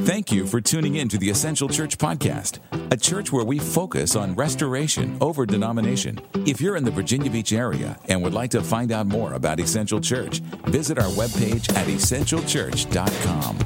Thank you for tuning in to the Essential Church Podcast, a church where we focus on restoration over denomination. If you're in the Virginia Beach area and would like to find out more about Essential Church, visit our webpage at essentialchurch.com.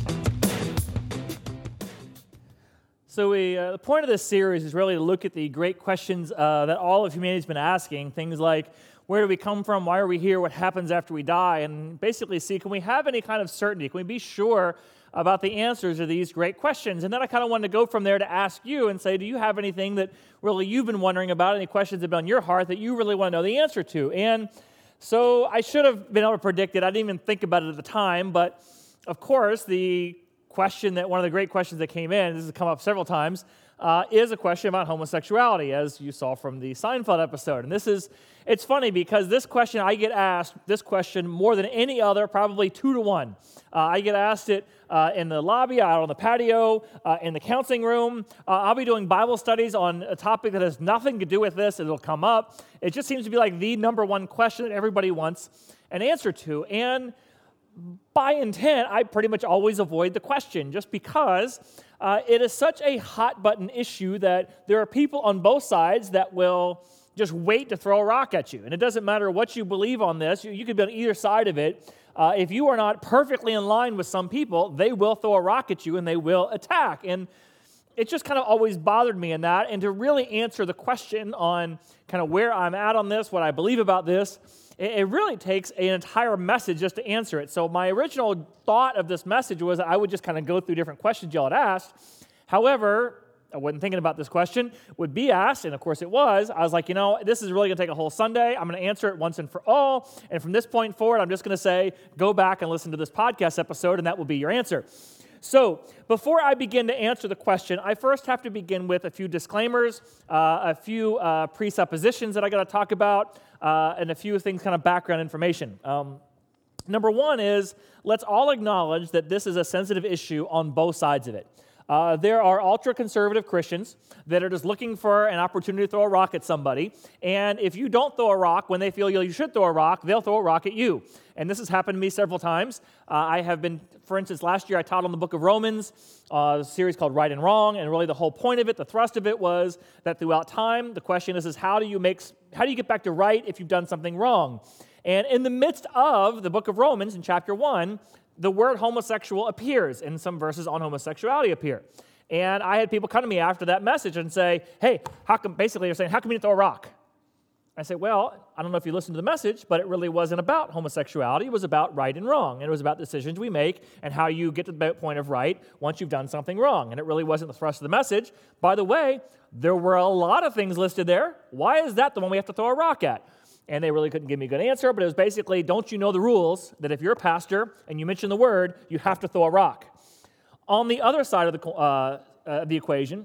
So the point of this series is really to look at the great questions that all of humanity has been asking, things like, where do we come from, why are we here, what happens after we die, and basically see, can we have any kind of certainty, can we be sure about the answers to these great questions? And then I kind of wanted to go from there to ask you and say, do you have anything that really you've been wondering about, any questions that have been on your heart that you really want to know the answer to? And so I should have been able to predict it. I didn't even think about it at the time, but of course, the question that one of the great questions that came in, this has come up several times, is a question about homosexuality, as you saw from the Seinfeld episode. And it's funny because this question, I get asked this question more than any other, probably 2 to 1. I get asked it in the lobby, out on the patio, in the counseling room. I'll be doing Bible studies on a topic that has nothing to do with this. It'll come up. It just seems to be like the number one question that everybody wants an answer to. And by intent, I pretty much always avoid the question just because it is such a hot-button issue that there are people on both sides that will just wait to throw a rock at you. And it doesn't matter what you believe on this. You could be on either side of it. If you are not perfectly in line with some people, they will throw a rock at you and they will attack. And it just kind of always bothered me in that. And to really answer the question on kind of where I'm at on this, what I believe about this, it really takes an entire message just to answer it. So my original thought of this message was I would just kind of go through different questions y'all had asked. However, I wasn't thinking about this question, would be asked, and of course it was. I was like, this is really going to take a whole Sunday. I'm going to answer it once and for all. And from this point forward, I'm just going to say, go back and listen to this podcast episode, and that will be your answer. So before I begin to answer the question, I first have to begin with a few disclaimers, a few presuppositions that I got to talk about, and a few things, kind of background information. Number one is, let's all acknowledge that this is a sensitive issue on both sides of it. There are ultra-conservative Christians that are just looking for an opportunity to throw a rock at somebody, and if you don't throw a rock when they feel you should throw a rock, they'll throw a rock at you. And this has happened to me several times. I have been, for instance, last year I taught on the book of Romans, a series called Right and Wrong, and really the whole point of it, the thrust of it was that throughout time, the question is how do you get back to right if you've done something wrong? And in the midst of the book of Romans, in chapter 1, the word homosexual appears, and some verses on homosexuality appear. And I had people come to me after that message and say, hey, how come you didn't throw a rock? I say, well, I don't know if you listened to the message, but it really wasn't about homosexuality. It was about right and wrong. And it was about decisions we make and how you get to the point of right once you've done something wrong. And it really wasn't the thrust of the message. By the way, there were a lot of things listed there. Why is that the one we have to throw a rock at? And they really couldn't give me a good answer, but it was basically, don't you know the rules that if you're a pastor and you mention the word, you have to throw a rock? On the other side of the equation,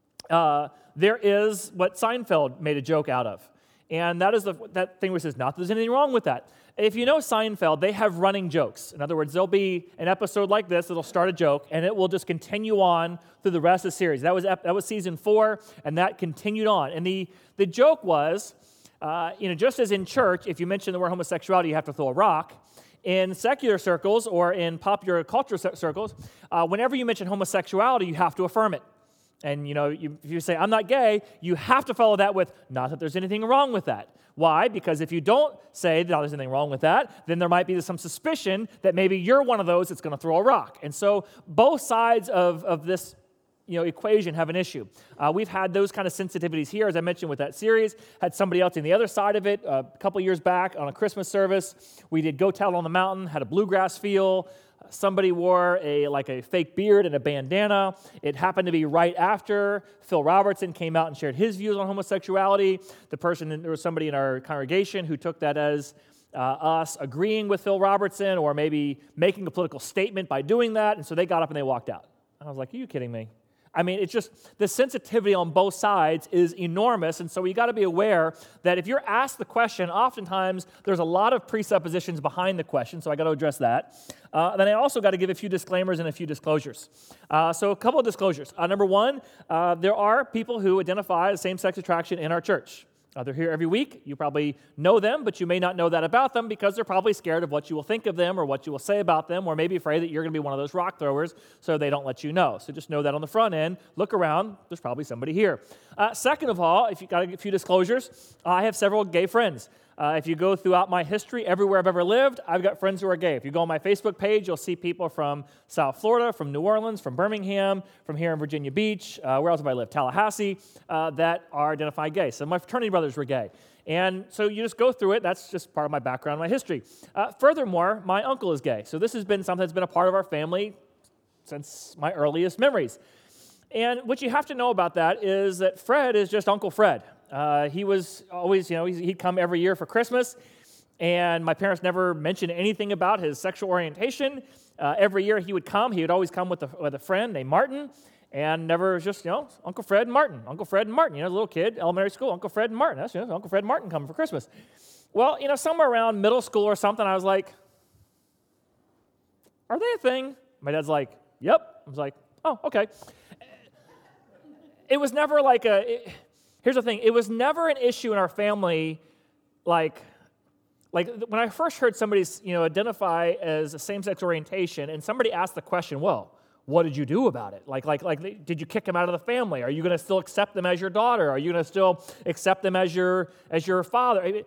there is what Seinfeld made a joke out of. And that is that thing where it says, not that there's anything wrong with that. If you know Seinfeld, they have running jokes. In other words, there'll be an episode like this that'll start a joke, and it will just continue on through the rest of the series. That was season 4, and that continued on. And the joke was, just as in church, if you mention the word homosexuality, you have to throw a rock. In secular circles or in popular culture circles, whenever you mention homosexuality, you have to affirm it. And, if you say, I'm not gay, you have to follow that with, not that there's anything wrong with that. Why? Because if you don't say that there's anything wrong with that, then there might be some suspicion that maybe you're one of those that's going to throw a rock. And so both sides of this equation have an issue. We've had those kind of sensitivities here, as I mentioned with that series. Had somebody else on the other side of it a couple years back on a Christmas service. We did Go Tell on the Mountain, had a bluegrass feel. Somebody wore a fake beard and a bandana. It happened to be right after Phil Robertson came out and shared his views on homosexuality. There was somebody in our congregation who took that as us agreeing with Phil Robertson or maybe making a political statement by doing that, and so they got up and they walked out. And I was like, are you kidding me? I mean, it's just the sensitivity on both sides is enormous, and so you got to be aware that if you're asked the question, oftentimes there's a lot of presuppositions behind the question, so I got to address that. Then I also got to give a few disclaimers and a few disclosures. So a couple of disclosures. Number one, there are people who identify as same-sex attraction in our church. They're here every week. You probably know them, but you may not know that about them because they're probably scared of what you will think of them or what you will say about them, or maybe afraid that you're going to be one of those rock throwers, so they don't let you know. So just know that on the front end. Look around. There's probably somebody here. Second of all, if you've got a few disclosures, I have several gay friends. If you go throughout my history, everywhere I've ever lived, I've got friends who are gay. If you go on my Facebook page, you'll see people from South Florida, from New Orleans, from Birmingham, from here in Virginia Beach, where else have I lived? Tallahassee, that are identified gay. So my fraternity brothers were gay. And so you just go through it. That's just part of my background, my history. Furthermore, my uncle is gay. So this has been something that's been a part of our family since my earliest memories. And what you have to know about that is that Fred is just Uncle Fred. He was always, he'd come every year for Christmas, and my parents never mentioned anything about his sexual orientation. Every year he would come. He would always come with a friend named Martin, and never just, Uncle Fred and Martin, Uncle Fred and Martin. Little kid, elementary school, Uncle Fred and Martin. That's, Uncle Fred and Martin coming for Christmas. Well, somewhere around middle school or something, I was like, are they a thing? My dad's like, yep. I was like, oh, okay. It was never like here's the thing. It was never an issue in our family, like when I first heard somebody, identify as a same-sex orientation, and somebody asked the question, well, what did you do about it? Like, did you kick them out of the family? Are you going to still accept them as your daughter? Are you going to still accept them as your father?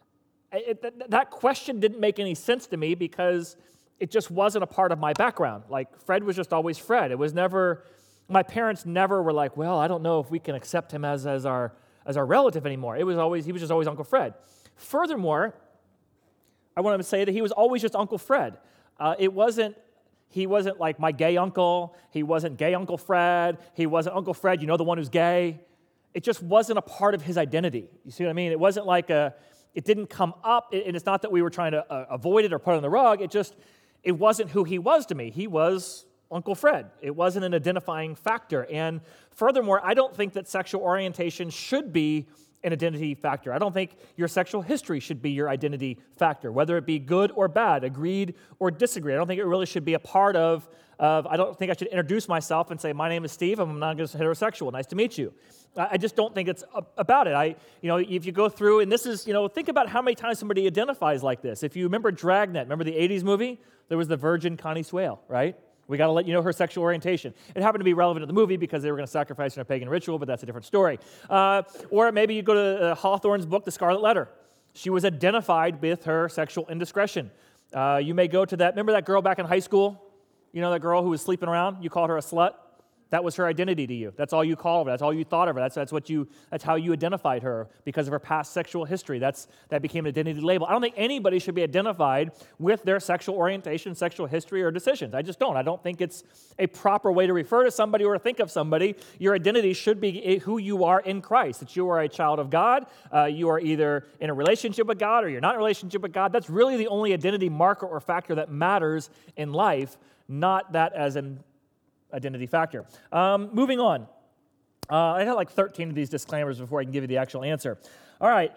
That question didn't make any sense to me because it just wasn't a part of my background. Like, Fred was just always Fred. It was never. My parents never were like, well, I don't know if we can accept him as our relative anymore. He was just always Uncle Fred. Furthermore, I want to say that he was always just Uncle Fred. He wasn't like my gay uncle. He wasn't gay Uncle Fred. He wasn't Uncle Fred, the one who's gay. It just wasn't a part of his identity. You see what I mean? It wasn't like it didn't come up, and it's not that we were trying to avoid it or put it on the rug. It wasn't who he was to me. He was Uncle Fred. It wasn't an identifying factor. And furthermore, I don't think that sexual orientation should be an identity factor. I don't think your sexual history should be your identity factor, whether it be good or bad, agreed or disagreed. I don't think it really should be a part of I don't think I should introduce myself and say, my name is Steve, I'm not just heterosexual, nice to meet you. I just don't think it's about it. If you go through, and this is, think about how many times somebody identifies like this. If you remember Dragnet, remember the 80s movie? There was the virgin Connie Swale, right? We got to let you know her sexual orientation. It happened to be relevant to the movie because they were going to sacrifice in a pagan ritual, but that's a different story. Or maybe you go to Hawthorne's book, The Scarlet Letter. She was identified with her sexual indiscretion. You may go to remember that girl back in high school? That girl who was sleeping around? You called her a slut? That was her identity to you. That's all you called her. That's all you thought of her. That's how you identified her because of her past sexual history. That became an identity label. I don't think anybody should be identified with their sexual orientation, sexual history, or decisions. I just don't. I don't think it's a proper way to refer to somebody or to think of somebody. Your identity should be who you are in Christ, that you are a child of God. You are either in a relationship with God or you're not in a relationship with God. That's really the only identity marker or factor that matters in life, not that as an identity factor. Moving on. I had like 13 of these disclaimers before I can give you the actual answer. All right.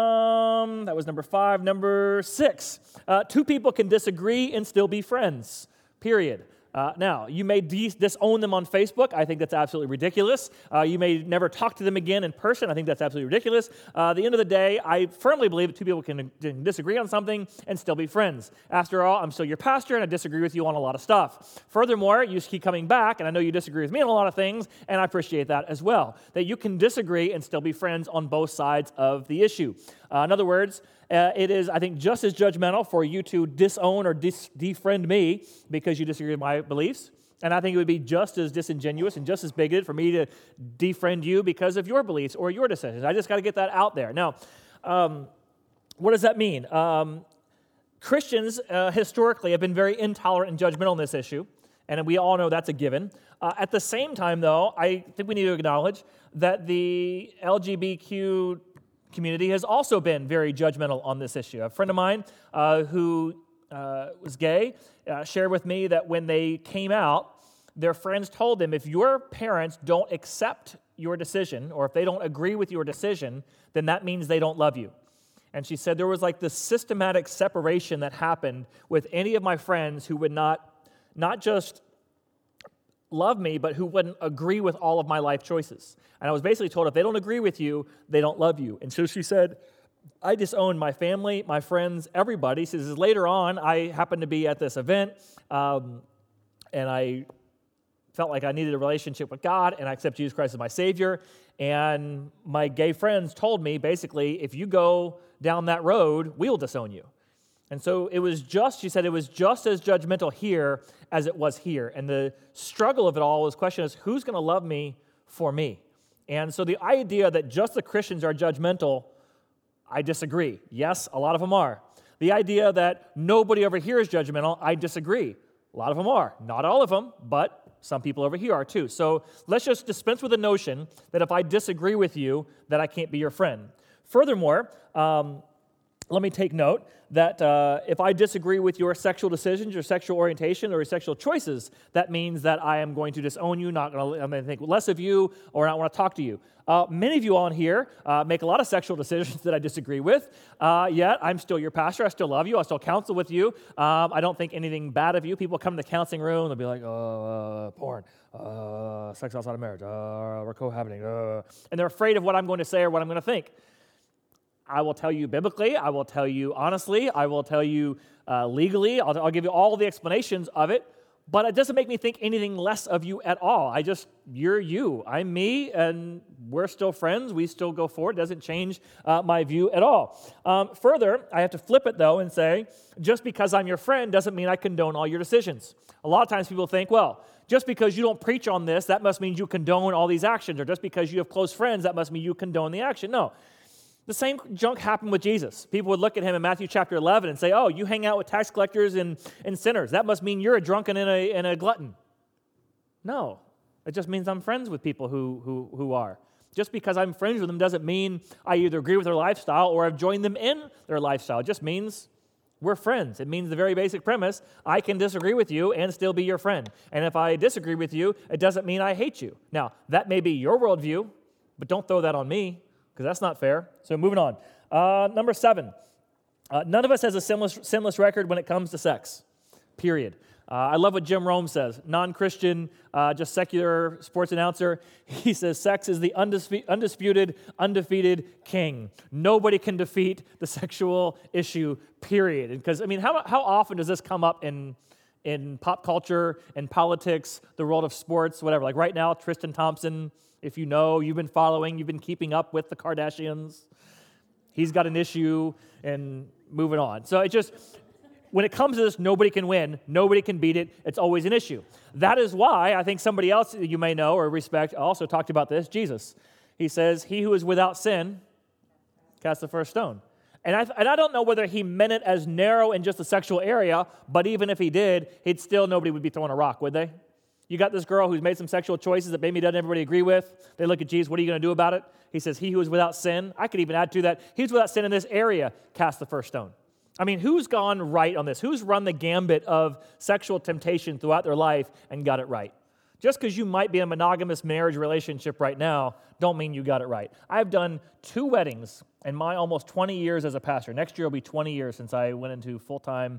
That was number 5. Number 6. 2 people can disagree and still be friends. Period. Now, you may disown them on Facebook. I think that's absolutely ridiculous. You may never talk to them again in person. I think that's absolutely ridiculous. At the end of the day, I firmly believe that 2 people can disagree on something and still be friends. After all, I'm still your pastor, and I disagree with you on a lot of stuff. Furthermore, you keep coming back, and I know you disagree with me on a lot of things, and I appreciate that as well, that you can disagree and still be friends on both sides of the issue. In other words, it is, I think, just as judgmental for you to disown or defriend me because you disagree with my beliefs. And I think it would be just as disingenuous and just as bigoted for me to defriend you because of your beliefs or your decisions. I just got to get that out there. Now, what does that mean? Christians historically have been very intolerant and judgmental on this issue, and we all know that's a given. At the same time, though, I think we need to acknowledge that the LGBTQ community has also been very judgmental on this issue. A friend of mine who was gay shared with me that when they came out, their friends told them, if your parents don't accept your decision, or if they don't agree with your decision, then that means they don't love you. And she said there was like this systematic separation that happened with any of my friends who would not just love me, but who wouldn't agree with all of my life choices. And I was basically told, if they don't agree with you, they don't love you. And so she said, I disowned my family, my friends, everybody. She says, later on, I happened to be at this event, and I felt like I needed a relationship with God, and I accepted Jesus Christ as my Savior. And my gay friends told me, basically, if you go down that road, we'll disown you. And so she said, it was just as judgmental here as it was here. And the struggle of it all was question is, who's going to love me for me? And so the idea that just the Christians are judgmental, I disagree. Yes, a lot of them are. The idea that nobody over here is judgmental, I disagree. A lot of them are. Not all of them, but some people over here are too. So let's just dispense with the notion that if I disagree with you, that I can't be your friend. Furthermore, let me take note that if I disagree with your sexual decisions, your sexual orientation, or your sexual choices, that means that I am going to disown you, I'm going to think less of you, or not want to talk to you. Many of you on here make a lot of sexual decisions that I disagree with, yet I'm still your pastor. I still love you. I still counsel with you. I don't think anything bad of you. People come to the counseling room, they'll be like, porn, sex outside of marriage, we're cohabiting, and they're afraid of what I'm going to say or what I'm going to think. I will tell you biblically, I will tell you honestly, I will tell you legally, I'll give you all the explanations of it, but it doesn't make me think anything less of you at all. You're you, I'm me, and we're still friends, we still go forward. It doesn't change my view at all. Further, I have to flip it though and say, just because I'm your friend doesn't mean I condone all your decisions. A lot of times people think, well, just because you don't preach on this, that must mean you condone all these actions, or just because you have close friends, that must mean you condone the action. No. The same junk happened with Jesus. People would look at him in Matthew chapter 11 and say, oh, you hang out with tax collectors and sinners. That must mean you're a drunken and a glutton. No, it just means I'm friends with people who are. Just because I'm friends with them doesn't mean I either agree with their lifestyle or I've joined them in their lifestyle. It just means we're friends. It means the very basic premise, I can disagree with you and still be your friend. And if I disagree with you, it doesn't mean I hate you. Now, that may be your worldview, but don't throw that on me, because that's not fair. So moving on. Number 7, none of us has a sinless record when it comes to sex, period. I love what Jim Rome says, non-Christian, just secular sports announcer. He says, sex is the undisputed, undefeated king. Nobody can defeat the sexual issue, period. Because, how often does this come up in pop culture, in politics, the world of sports, whatever? Like right now, Tristan Thompson, if you know, you've been following, you've been keeping up with the Kardashians. He's got an issue, and moving on. So when it comes to this, nobody can win, nobody can beat it, it's always an issue. That is why I think somebody else that you may know or respect also talked about this, Jesus. He says, he who is without sin, cast the first stone. And I don't know whether he meant it as narrow in just the sexual area, but even if he did, nobody would be throwing a rock, would they? You got this girl who's made some sexual choices that maybe doesn't everybody agree with. They look at Jesus, what are you going to do about it? He says, he who is without sin. I could even add to that, he's without sin in this area, cast the first stone. Who's gone right on this? Who's run the gambit of sexual temptation throughout their life and got it right? Just because you might be in a monogamous marriage relationship right now, don't mean you got it right. I've done 2 weddings in my almost 20 years as a pastor. Next year will be 20 years since I went into full-time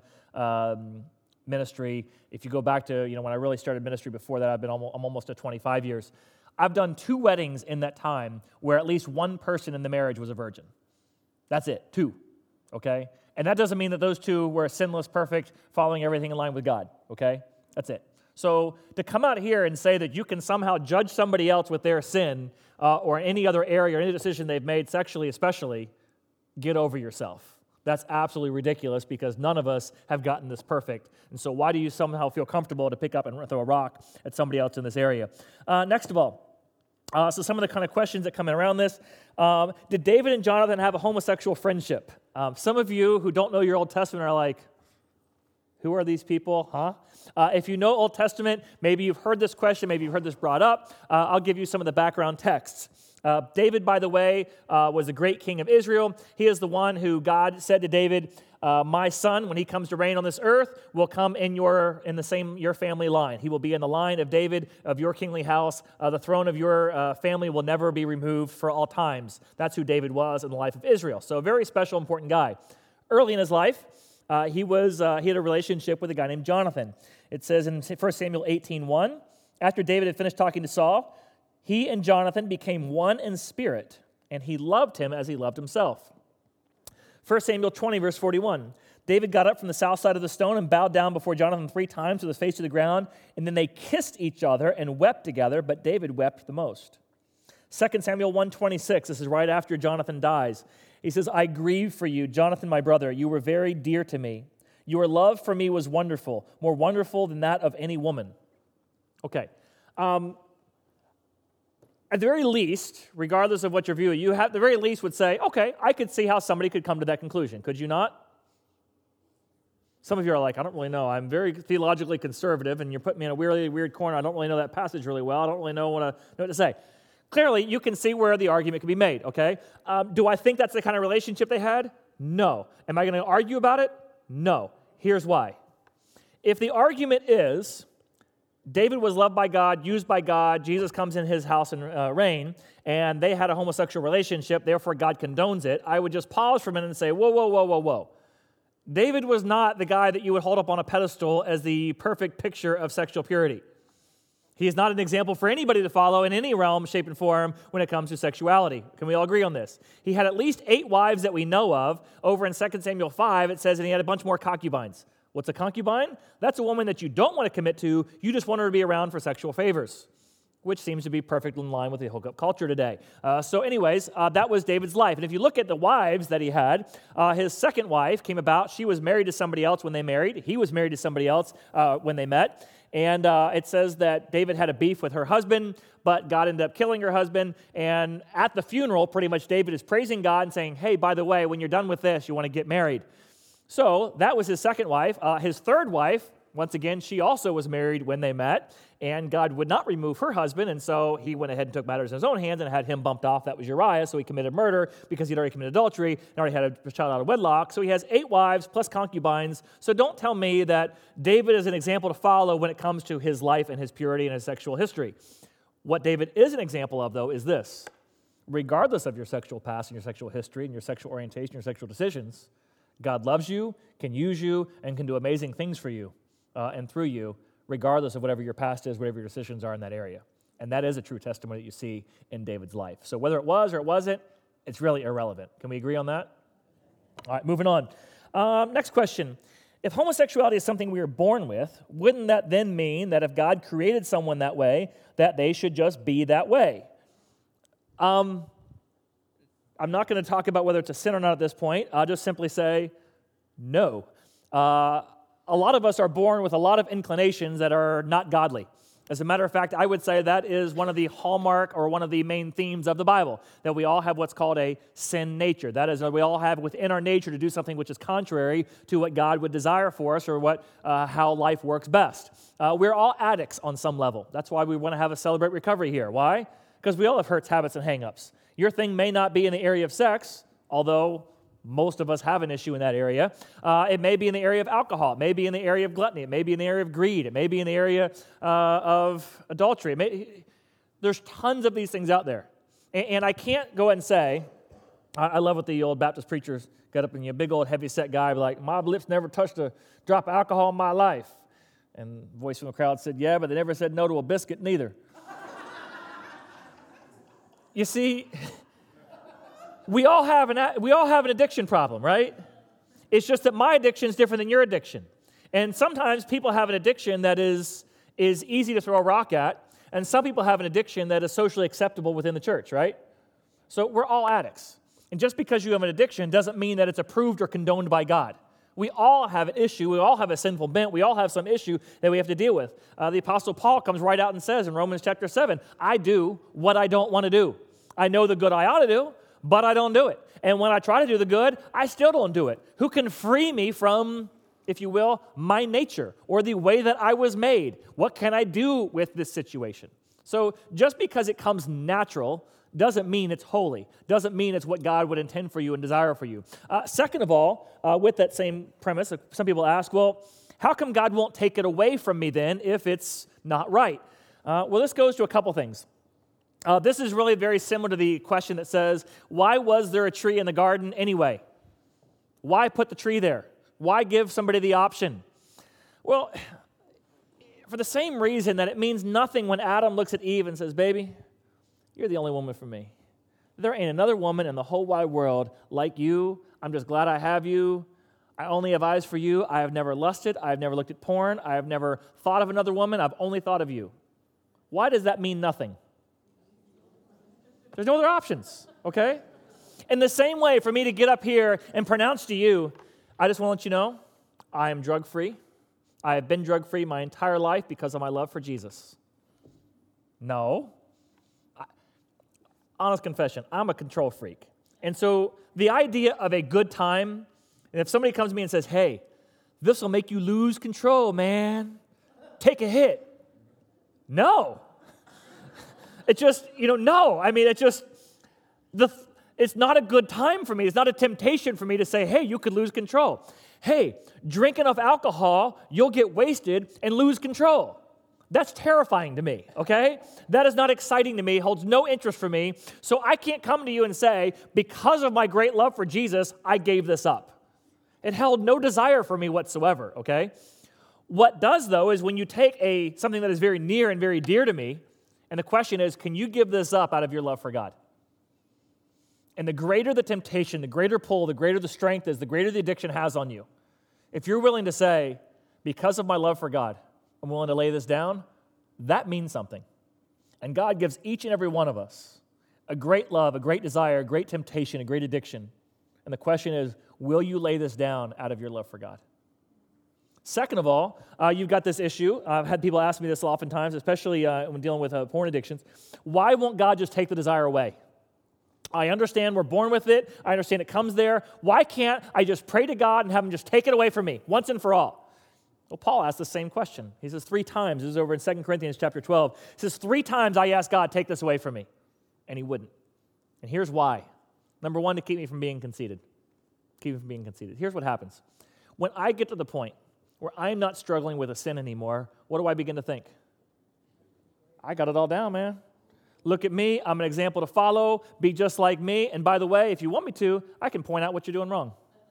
ministry. If you go back to when I really started ministry before that, I'm almost at 25 years. I've done 2 weddings in that time where at least one person in the marriage was a virgin. That's it, 2, okay? And that doesn't mean that those 2 were sinless, perfect, following everything in line with God, okay? That's it. So to come out here and say that you can somehow judge somebody else with their sin or any other area or any decision they've made sexually especially, get over yourself. That's absolutely ridiculous because none of us have gotten this perfect. And so why do you somehow feel comfortable to pick up and throw a rock at somebody else in this area? Next of all, so some of the kind of questions that come in around this. Did David and Jonathan have a homosexual friendship? Some of you who don't know your Old Testament are like, who are these people, huh? If you know Old Testament, maybe you've heard this question, maybe you've heard this brought up. I'll give you some of the background texts. David, by the way, was a great king of Israel. He is the one who God said to David, my son, when he comes to reign on this earth, will come in your family line. He will be in the line of David, of your kingly house. The throne of your family will never be removed for all times. That's who David was in the life of Israel. So a very special, important guy. Early in his life, he had a relationship with a guy named Jonathan. It says in 1 Samuel 18:1, After David had finished talking to Saul, he and Jonathan became one in spirit, and he loved him as he loved himself. 1 Samuel 20, verse 41. David got up from the south side of the stone and bowed down before Jonathan 3 times with his face to the ground, and then they kissed each other and wept together, but David wept the most. 2 Samuel 1:26, this is right after Jonathan dies. He says, I grieve for you, Jonathan, my brother. You were very dear to me. Your love for me was wonderful, more wonderful than that of any woman. Okay. At the very least, regardless of what your view, you at the very least would say, okay, I could see how somebody could come to that conclusion. Could you not? Some of you are like, I don't really know. I'm very theologically conservative, and you're putting me in a really weird corner. I don't really know that passage really well. I don't really know what to say. Clearly, you can see where the argument can be made, okay? Do I think that's the kind of relationship they had? No. Am I going to argue about it? No. Here's why. If the argument is David was loved by God, used by God, Jesus comes in his house and reign, and they had a homosexual relationship, therefore God condones it, I would just pause for a minute and say, whoa, whoa, whoa, whoa, whoa. David was not the guy that you would hold up on a pedestal as the perfect picture of sexual purity. He is not an example for anybody to follow in any realm, shape, and form when it comes to sexuality. Can we all agree on this? He had at least 8 wives that we know of. Over in 2 Samuel 5, it says, and he had a bunch more concubines. What's a concubine? That's a woman that you don't want to commit to. You just want her to be around for sexual favors, which seems to be perfectly in line with the hookup culture today. That was David's life. And if you look at the wives that he had, his second wife came about. She was married to somebody else when they married. He was married to somebody else when they met. And it says that David had a beef with her husband, but God ended up killing her husband. And at the funeral, pretty much David is praising God and saying, hey, by the way, when you're done with this, you want to get married. So that was his second wife. His third wife, once again, she also was married when they met, and God would not remove her husband, and so he went ahead and took matters in his own hands and had him bumped off. That was Uriah, so he committed murder because he'd already committed adultery and already had a child out of wedlock. So he has 8 wives plus concubines. So don't tell me that David is an example to follow when it comes to his life and his purity and his sexual history. What David is an example of, though, is this. Regardless of your sexual past and your sexual history and your sexual orientation, your sexual decisions, God loves you, can use you, and can do amazing things for you and through you, regardless of whatever your past is, whatever your decisions are in that area. And that is a true testimony that you see in David's life. So whether it was or it wasn't, it's really irrelevant. Can we agree on that? All right, moving on. Next question. If homosexuality is something we are born with, wouldn't that then mean that if God created someone that way, that they should just be that way? I'm not going to talk about whether it's a sin or not at this point. I'll just simply say no. A lot of us are born with a lot of inclinations that are not godly. As a matter of fact, I would say that is one of the hallmark or one of the main themes of the Bible, that we all have what's called a sin nature. That is, we all have within our nature to do something which is contrary to what God would desire for us or how life works best. We're all addicts on some level. That's why we want to have a Celebrate Recovery here. Why? Because we all have hurts, habits, and hang-ups. Your thing may not be in the area of sex, although most of us have an issue in that area. It may be in the area of alcohol. It may be in the area of gluttony. It may be in the area of greed. It may be in the area of adultery. There's tons of these things out there. And I can't go ahead and say, I love what the old Baptist preachers got up and a big old heavy-set guy be like, my lips never touched a drop of alcohol in my life. And the voice from the crowd said, yeah, but they never said no to a biscuit neither. You see, we all have an addiction problem, right? It's just that my addiction is different than your addiction. And sometimes people have an addiction that is easy to throw a rock at, and some people have an addiction that is socially acceptable within the church, right? So we're all addicts. And just because you have an addiction doesn't mean that it's approved or condoned by God. We all have an issue. We all have a sinful bent. We all have some issue that we have to deal with. The Apostle Paul comes right out and says in Romans chapter 7, I do what I don't want to do. I know the good I ought to do, but I don't do it. And when I try to do the good, I still don't do it. Who can free me from, if you will, my nature or the way that I was made? What can I do with this situation? So just because it comes natural doesn't mean it's holy, doesn't mean it's what God would intend for you and desire for you. Second of all, with that same premise, some people ask, well, how come God won't take it away from me then if it's not right? Well, this goes to a couple things. This is really very similar to the question that says, why was there a tree in the garden anyway? Why put the tree there? Why give somebody the option? Well, For the same reason that it means nothing when Adam looks at Eve and says, baby, you're the only woman for me. There ain't another woman in the whole wide world like you. I'm just glad I have you. I only have eyes for you. I have never lusted. I have never looked at porn. I have never thought of another woman. I've only thought of you. Why does that mean nothing? There's no other options, okay? In the same way, for me to get up here and pronounce to you, I just want to let you know, I am drug-free. I have been drug-free my entire life because of my love for Jesus. No. Honest confession, I'm a control freak. And so the idea of a good time, and if somebody comes to me and says, hey, this will make you lose control, man. Take a hit. No. It just, no. I mean, it's not a good time for me. It's not a temptation for me to say, hey, you could lose control. Hey, drink enough alcohol, you'll get wasted and lose control. That's terrifying to me, okay? That is not exciting to me, holds no interest for me. So I can't come to you and say, because of my great love for Jesus, I gave this up. It held no desire for me whatsoever, okay? What does, though, is when you take something that is very near and very dear to me, and the question is, can you give this up out of your love for God? And the greater the temptation, the greater pull, the greater the strength is, the greater the addiction has on you. If you're willing to say, because of my love for God, I'm willing to lay this down, that means something. And God gives each and every one of us a great love, a great desire, a great temptation, a great addiction. And the question is, will you lay this down out of your love for God? Second of all, you've got this issue. I've had people ask me this oftentimes, especially when dealing with porn addictions. Why won't God just take the desire away? I understand we're born with it. I understand it comes there. Why can't I just pray to God and have him just take it away from me once and for all? Well, Paul asked the same question. He says 3 times. This is over in 2 Corinthians chapter 12. He says 3 times I asked God, take this away from me. And he wouldn't. And here's why. Number 1, to keep me from being conceited. Keep me from being conceited. Here's what happens. When I get to the point where I'm not struggling with a sin anymore, what do I begin to think? I got it all down, man. Look at me. I'm an example to follow. Be just like me. And by the way, if you want me to, I can point out what you're doing wrong.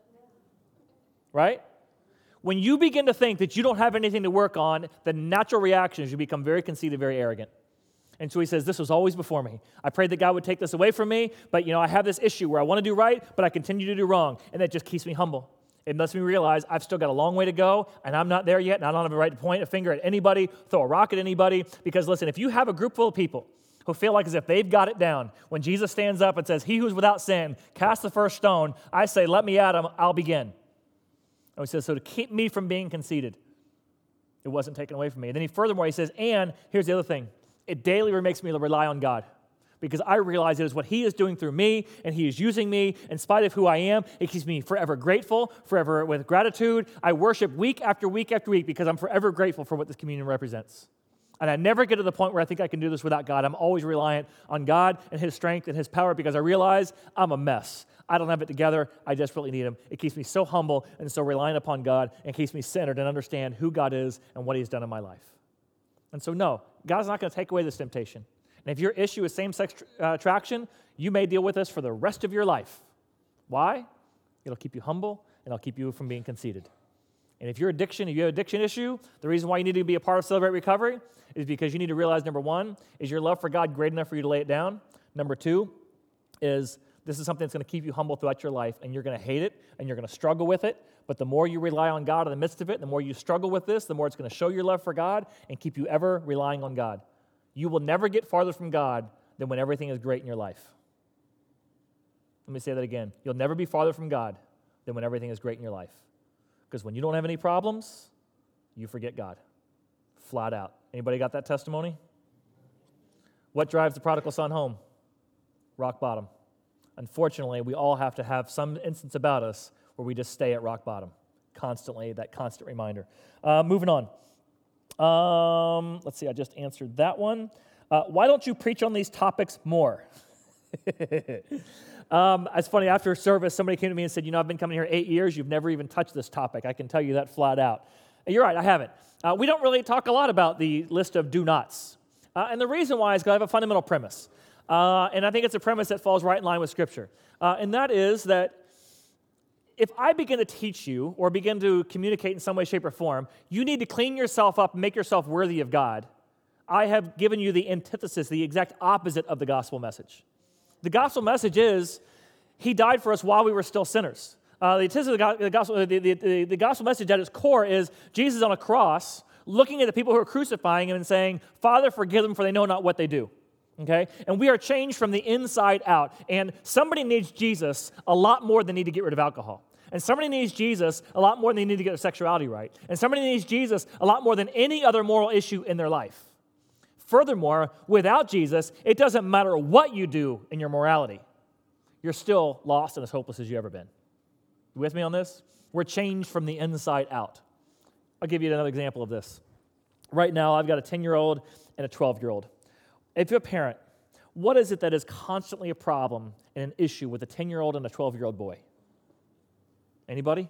Right? When you begin to think that you don't have anything to work on, the natural reaction is you become very conceited, very arrogant. And so he says, this was always before me. I prayed that God would take this away from me, but I have this issue where I want to do right, but I continue to do wrong. And that just keeps me humble. It lets me realize I've still got a long way to go, and I'm not there yet, and I don't have the right to point a finger at anybody, throw a rock at anybody. Because listen, if you have a group full of people who feel like as if they've got it down, when Jesus stands up and says, he who's without sin, cast the first stone, I say, let me at him, I'll begin. And he says, so to keep me from being conceited, it wasn't taken away from me. And then furthermore, he says, and here's the other thing. It daily makes me rely on God because I realize it is what he is doing through me and he is using me in spite of who I am. It keeps me forever grateful, forever with gratitude. I worship week after week after week because I'm forever grateful for what this communion represents. And I never get to the point where I think I can do this without God. I'm always reliant on God and his strength and his power because I realize I'm a mess. I don't have it together. I desperately need him. It keeps me so humble and so reliant upon God and keeps me centered and understand who God is and what he's done in my life. And so no, God's not going to take away this temptation. And if your issue is same-sex attraction, you may deal with this for the rest of your life. Why? It'll keep you humble and it'll keep you from being conceited. And if you have an addiction issue, the reason why you need to be a part of Celebrate Recovery is because you need to realize, number 1, is your love for God great enough for you to lay it down? Number 2 is this is something that's going to keep you humble throughout your life, and you're going to hate it, and you're going to struggle with it. But the more you rely on God in the midst of it, the more you struggle with this, the more it's going to show your love for God and keep you ever relying on God. You will never get farther from God than when everything is great in your life. Let me say that again. You'll never be farther from God than when everything is great in your life. Because when you don't have any problems, you forget God. Flat out. Anybody got that testimony? What drives the prodigal son home? Rock bottom. Unfortunately, we all have to have some instance about us where we just stay at rock bottom constantly, that constant reminder. Moving on. Let's see, I just answered that one. Why don't you preach on these topics more? It's funny, after service, somebody came to me and said, I've been coming here 8 years, you've never even touched this topic. I can tell you that flat out. And you're right, I haven't. We don't really talk a lot about the list of do nots. And the reason why is because I have a fundamental premise. And I think it's a premise that falls right in line with Scripture. And that is that if I begin to teach you or begin to communicate in some way, shape, or form, you need to clean yourself up and make yourself worthy of God. I have given you the antithesis, the exact opposite of the gospel message. The gospel message is he died for us while we were still sinners. The gospel message at its core is Jesus on a cross looking at the people who are crucifying him and saying, Father, forgive them, for they know not what they do. Okay? And we are changed from the inside out. And somebody needs Jesus a lot more than they need to get rid of alcohol. And somebody needs Jesus a lot more than they need to get their sexuality right. And somebody needs Jesus a lot more than any other moral issue in their life. Furthermore, without Jesus, it doesn't matter what you do in your morality. You're still lost and as hopeless as you've ever been. You with me on this? We're changed from the inside out. I'll give you another example of this. Right now, I've got a 10-year-old and a 12-year-old. If you're a parent, what is it that is constantly a problem and an issue with a 10-year-old and a 12-year-old boy? Anybody?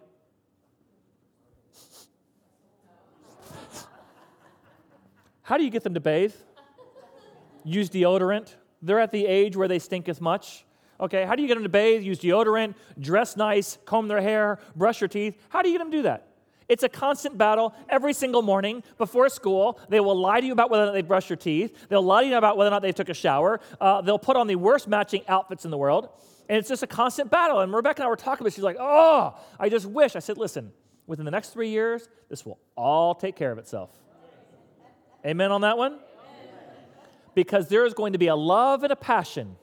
How do you get them to bathe? Use deodorant. They're at the age where they stink as much. Okay, how do you get them to bathe? Use deodorant, dress nice, comb their hair, brush your teeth. How do you get them to do that? It's a constant battle every single morning before school. They will lie to you about whether or not they brushed your teeth. They'll lie to you about whether or not they took a shower. They'll put on the worst matching outfits in the world. And it's just a constant battle. And Rebecca and I were talking about it. She's like, oh, I just wish. I said, listen, within the next 3 years, this will all take care of itself. Amen on that one? Because there is going to be a love and a passion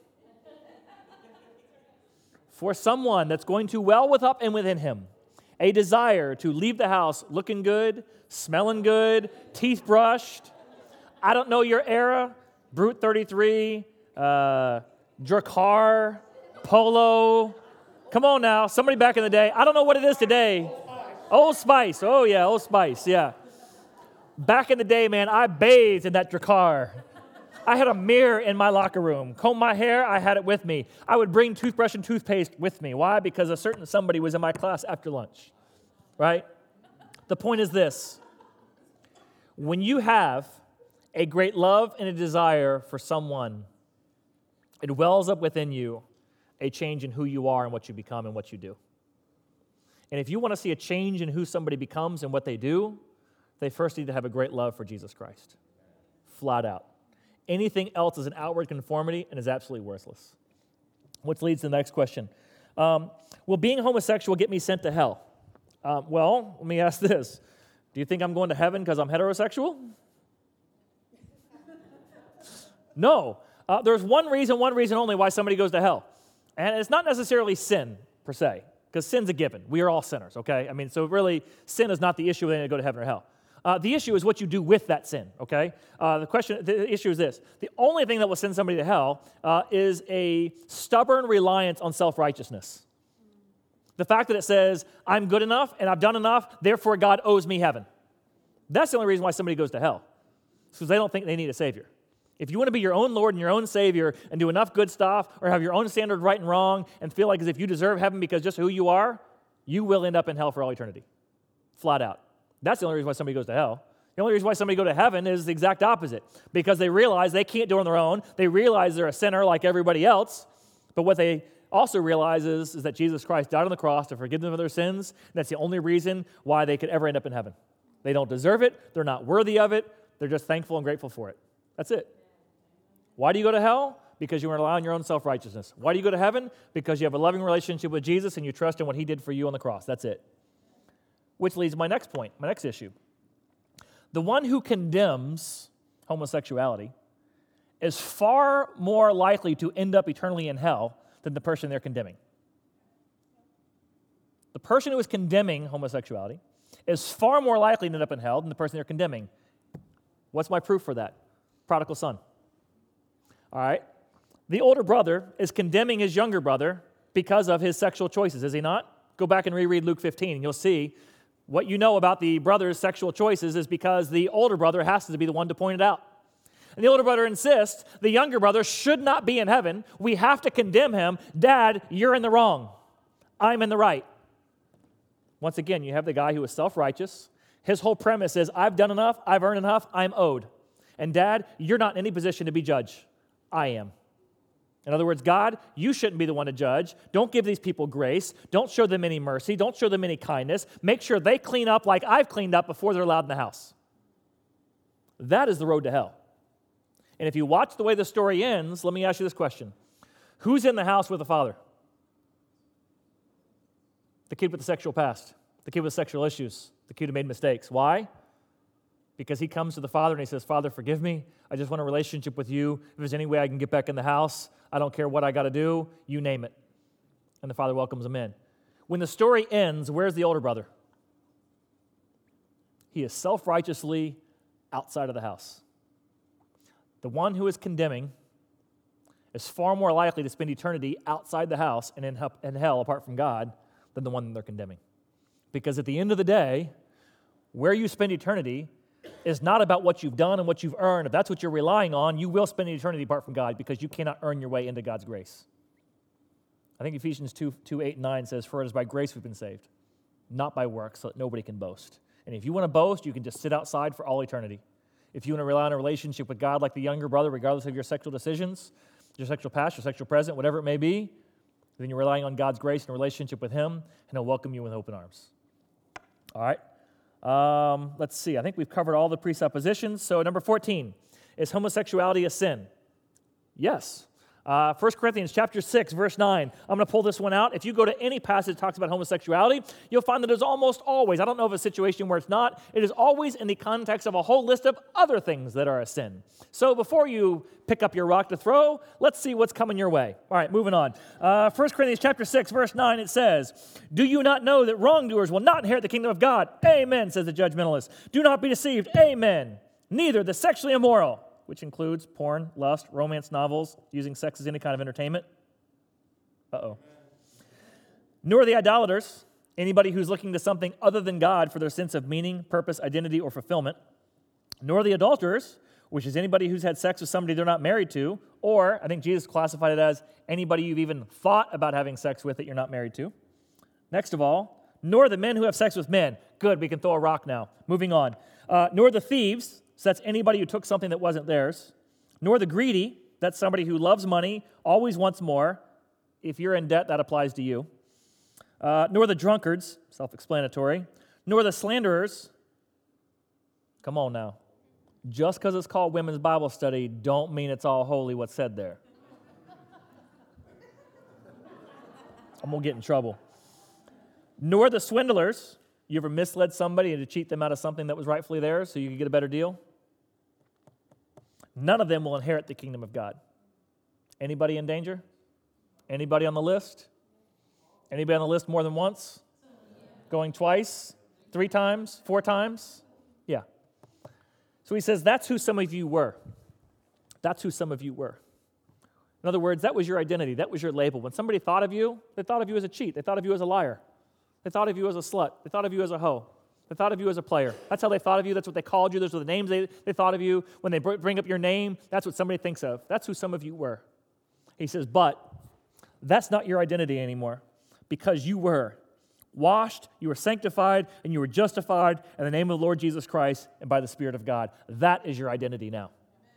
for someone that's going to well up and within him. A desire to leave the house looking good, smelling good, teeth brushed. I don't know your era. Brute 33, Drakkar, Polo. Come on now, somebody back in the day. I don't know what it is today. Old Spice. Oh yeah, Old Spice, yeah. Back in the day, man, I bathed in that Drakkar. I had a mirror in my locker room. Comb my hair, I had it with me. I would bring toothbrush and toothpaste with me. Why? Because a certain somebody was in my class after lunch, right? The point is this. When you have a great love and a desire for someone, it wells up within you a change in who you are and what you become and what you do. And if you want to see a change in who somebody becomes and what they do, they first need to have a great love for Jesus Christ. Flat out. Anything else is an outward conformity and is absolutely worthless. Which leads to the next question. Will being homosexual get me sent to hell? Well, let me ask this. Do you think I'm going to heaven because I'm heterosexual? No. There's one reason only why somebody goes to hell. And it's not necessarily sin, per se, because sin's a given. We are all sinners, okay? I mean, so really, sin is not the issue whether they go to heaven or hell. The issue is what you do with that sin, okay? The issue is this. The only thing that will send somebody to hell is a stubborn reliance on self-righteousness. The fact that it says, I'm good enough and I've done enough, therefore God owes me heaven. That's the only reason why somebody goes to hell. It's because they don't think they need a Savior. If you want to be your own Lord and your own Savior and do enough good stuff or have your own standard right and wrong and feel like as if you deserve heaven because just who you are, you will end up in hell for all eternity. Flat out. That's the only reason why somebody goes to hell. The only reason why somebody goes to heaven is the exact opposite. Because they realize they can't do it on their own. They realize they're a sinner like everybody else. But what they also realize is that Jesus Christ died on the cross to forgive them of their sins. And that's the only reason why they could ever end up in heaven. They don't deserve it. They're not worthy of it. They're just thankful and grateful for it. That's it. Why do you go to hell? Because you rely on your own self-righteousness. Why do you go to heaven? Because you have a loving relationship with Jesus and you trust in what he did for you on the cross. That's it. Which leads to my next point, my next issue. The one who condemns homosexuality is far more likely to end up eternally in hell than the person they're condemning. The person who is condemning homosexuality is far more likely to end up in hell than the person they're condemning. What's my proof for that? Prodigal son. All right. The older brother is condemning his younger brother because of his sexual choices, is he not? Go back and reread Luke 15, and you'll see what you know about the brother's sexual choices is because the older brother has to be the one to point it out. And the older brother insists the younger brother should not be in heaven. We have to condemn him. Dad, you're in the wrong. I'm in the right. Once again, you have the guy who is self-righteous. His whole premise is, I've done enough, I've earned enough, I'm owed. And Dad, you're not in any position to be judge. I am. In other words, God, you shouldn't be the one to judge. Don't give these people grace. Don't show them any mercy. Don't show them any kindness. Make sure they clean up like I've cleaned up before they're allowed in the house. That is the road to hell. And if you watch the way the story ends, let me ask you this question. Who's in the house with the father? The kid with the sexual past, the kid with sexual issues, the kid who made mistakes. Why? Because he comes to the father and he says, Father, forgive me. I just want a relationship with you. If there's any way I can get back in the house, I don't care what I got to do. You name it. And the father welcomes him in. When the story ends, where's the older brother? He is self-righteously outside of the house. The one who is condemning is far more likely to spend eternity outside the house and in hell apart from God than the one that they're condemning. Because at the end of the day, where you spend eternity is not about what you've done and what you've earned. If that's what you're relying on, you will spend eternity apart from God because you cannot earn your way into God's grace. I think Ephesians 2:8-9 says, For it is by grace we've been saved, not by works, so that nobody can boast. And if you want to boast, you can just sit outside for all eternity. If you want to rely on a relationship with God like the younger brother, regardless of your sexual decisions, your sexual past, your sexual present, whatever it may be, then you're relying on God's grace and a relationship with Him, and He'll welcome you with open arms. All right. Let's see. I think we've covered all the presuppositions. So number 14, is homosexuality a sin? Yes. 1 Corinthians chapter 6, verse 9. I'm going to pull this one out. If you go to any passage that talks about homosexuality, you'll find that it's almost always, I don't know of a situation where it's not, it is always in the context of a whole list of other things that are a sin. So before you pick up your rock to throw, let's see what's coming your way. All right, moving on. 1 Corinthians chapter 6, verse 9, it says, Do you not know that wrongdoers will not inherit the kingdom of God? Amen, says the judgmentalist. Do not be deceived. Amen. Neither the sexually immoral, which includes porn, lust, romance novels, using sex as any kind of entertainment. Nor the idolaters, anybody who's looking to something other than God for their sense of meaning, purpose, identity, or fulfillment. Nor the adulterers, which is anybody who's had sex with somebody they're not married to, or I think Jesus classified it as anybody you've even thought about having sex with that you're not married to. Next of all, nor the men who have sex with men. Good, we can throw a rock now. Moving on. Nor the thieves, so that's anybody who took something that wasn't theirs. Nor the greedy, that's somebody who loves money, always wants more. If you're in debt, that applies to you. Nor the drunkards, self-explanatory. Nor the slanderers. Come on now. Just because it's called Women's Bible Study, don't mean it's all holy what's said there. I'm going to get in trouble. Nor the swindlers. You ever misled somebody to cheat them out of something that was rightfully theirs so you could get a better deal? None of them will inherit the kingdom of God. Anybody in danger? Anybody on the list? Anybody on the list more than once? Going twice? 3 times? 4 times? Yeah. So he says, that's who some of you were. That's who some of you were. In other words, that was your identity. That was your label. When somebody thought of you, they thought of you as a cheat. They thought of you as a liar. They thought of you as a slut. They thought of you as a hoe. They thought of you as a player. That's how they thought of you. That's what they called you. Those were the names they thought of you. When they bring up your name, that's what somebody thinks of. That's who some of you were. He says, but that's not your identity anymore because you were washed, you were sanctified, and you were justified in the name of the Lord Jesus Christ and by the Spirit of God. That is your identity now.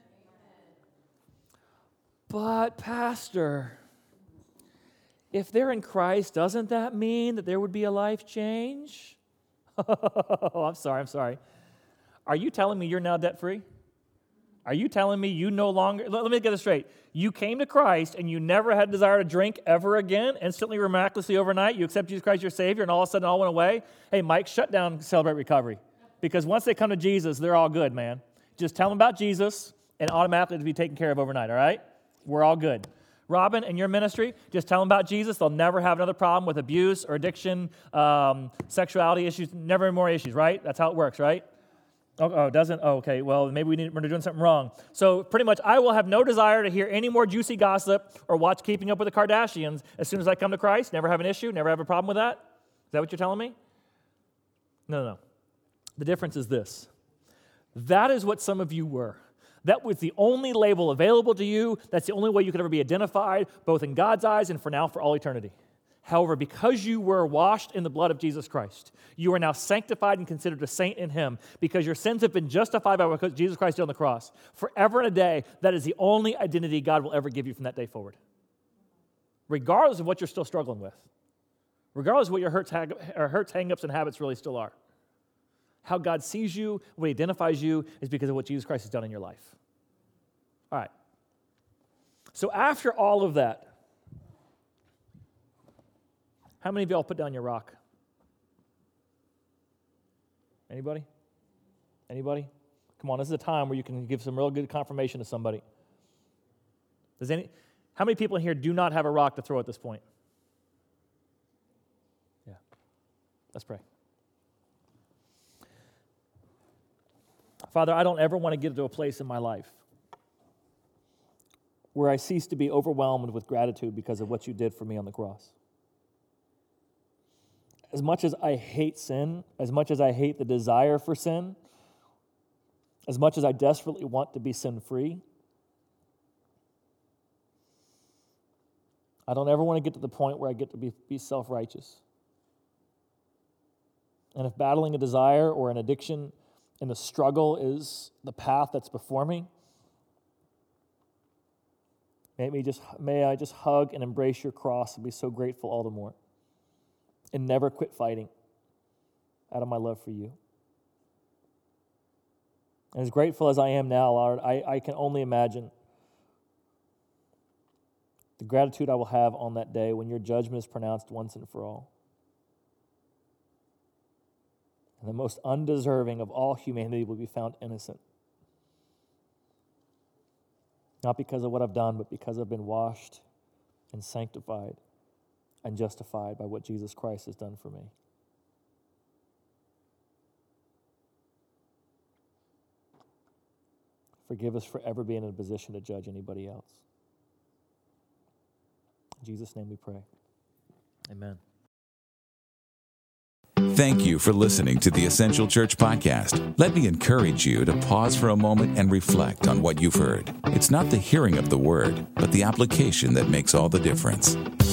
But, Pastor, if they're in Christ, doesn't that mean that there would be a life change? Oh, I'm sorry. Are you telling me you're now debt-free? Are you telling me you no longer, let me get this straight. You came to Christ and you never had a desire to drink ever again, instantly, miraculously, overnight, you accept Jesus Christ your Savior, and all of a sudden it all went away? Hey, Mike, shut down Celebrate Recovery. Because once they come to Jesus, they're all good, man. Just tell them about Jesus and automatically to be taken care of overnight, all right? We're all good. Robin, in your ministry, just tell them about Jesus. They'll never have another problem with abuse or addiction, sexuality issues, never more issues, right? That's how it works, right? Oh, it doesn't? Oh, okay. Well, maybe we're doing something wrong. So pretty much, I will have no desire to hear any more juicy gossip or watch Keeping Up with the Kardashians as soon as I come to Christ. Never have an issue, never have a problem with that. Is that what you're telling me? No. The difference is this. That is what some of you were. That was the only label available to you. That's the only way you could ever be identified, both in God's eyes and for now, for all eternity. However, because you were washed in the blood of Jesus Christ, you are now sanctified and considered a saint in Him because your sins have been justified by what Jesus Christ did on the cross. Forever and a day, that is the only identity God will ever give you from that day forward. regardless of what you're still struggling with, regardless of what your hurts, hang-ups, and habits really still are. How God sees you, what He identifies you, is because of what Jesus Christ has done in your life. All right. So after all of that, how many of y'all put down your rock? Anybody? Anybody? Come on, this is a time where you can give some real good confirmation to somebody. How many people in here do not have a rock to throw at this point? Yeah. Let's pray. Father, I don't ever want to get to a place in my life where I cease to be overwhelmed with gratitude because of what you did for me on the cross. As much as I hate sin, as much as I hate the desire for sin, as much as I desperately want to be sin-free, I don't ever want to get to the point where I get to be self-righteous. And if battling a desire or an addiction and the struggle is the path that's before me, may I just hug and embrace your cross and be so grateful all the more and never quit fighting out of my love for you. And as grateful as I am now, Lord, I can only imagine the gratitude I will have on that day when your judgment is pronounced once and for all. And the most undeserving of all humanity will be found innocent. Not because of what I've done, but because I've been washed and sanctified and justified by what Jesus Christ has done for me. Forgive us for ever being in a position to judge anybody else. In Jesus' name we pray. Amen. Thank you for listening to the Essential Church Podcast. Let me encourage you to pause for a moment and reflect on what you've heard. It's not the hearing of the word, but the application that makes all the difference.